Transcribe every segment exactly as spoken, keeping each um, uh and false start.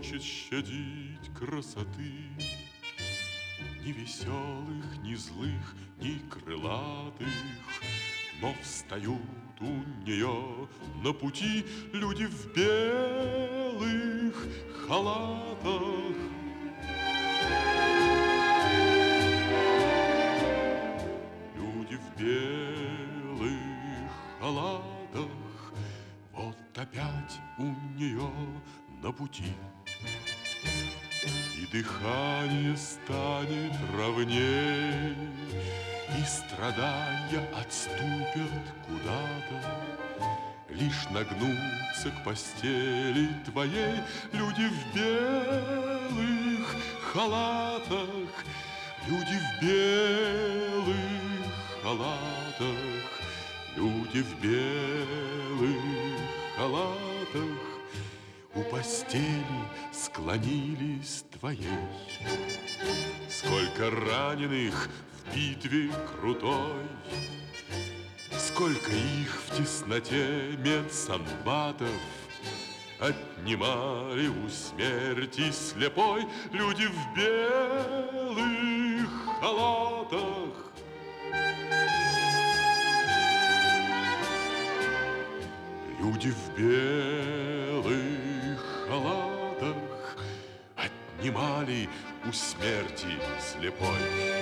хочет щадить красоты, ни веселых, ни злых, ни крылатых. Но встают у нее на пути люди в белых халатах. Люди в белых халатах, вот опять у нее на пути. И дыхание станет ровней, и страдания отступят куда-то. Лишь нагнуться к постели твоей люди в белых халатах, люди в белых халатах, люди в белых халатах у постели склонились твоей. Сколько раненых в битве крутой, сколько их в тесноте медсанбатов отнимали у смерти слепой люди в белых халатах. Люди в белых халатах отнимали у смерти слепой.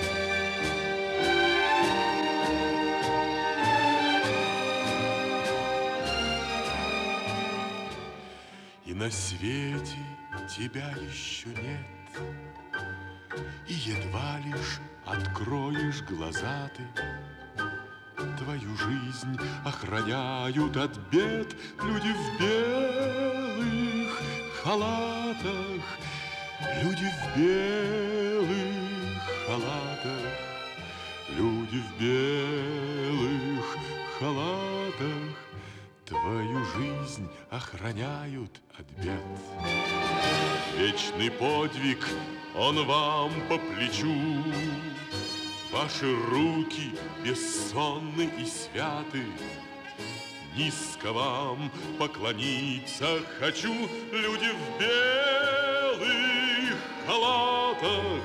И на свете тебя еще нет, и едва лишь откроешь глаза ты. Твою жизнь охраняют от бед люди в белых халатах, люди в белых халатах, люди в белых халатах. Твою жизнь охраняют от бед. Вечный подвиг, он вам по плечу. Ваши руки бессонны и святы. Низко вам поклониться хочу, люди в белых халатах.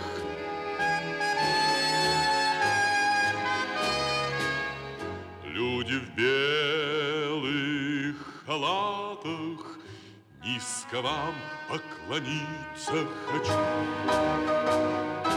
Люди в белых халатах, низко вам поклониться хочу.